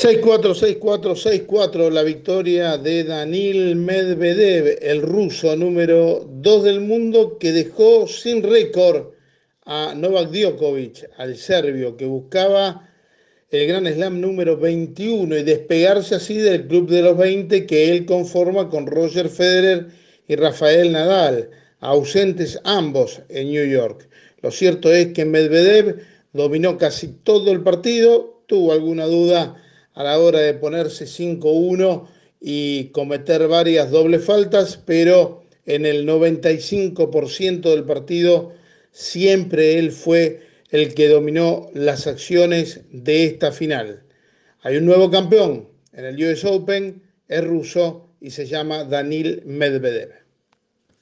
6-4, 6-4, 6-4, la victoria de Daniil Medvedev, el ruso número 2 del mundo, que dejó sin récord a Novak Djokovic, al serbio, que buscaba el Grand Slam número 21 y despegarse así del club de los 20 que él conforma con Roger Federer y Rafael Nadal, ausentes ambos en New York. Lo cierto es que Medvedev dominó casi todo el partido, tuvo alguna duda a la hora de ponerse 5-1 y cometer varias dobles faltas, pero en el 95% del partido siempre él fue el que dominó las acciones de esta final. Hay un nuevo campeón en el US Open, es ruso y se llama Daniil Medvedev.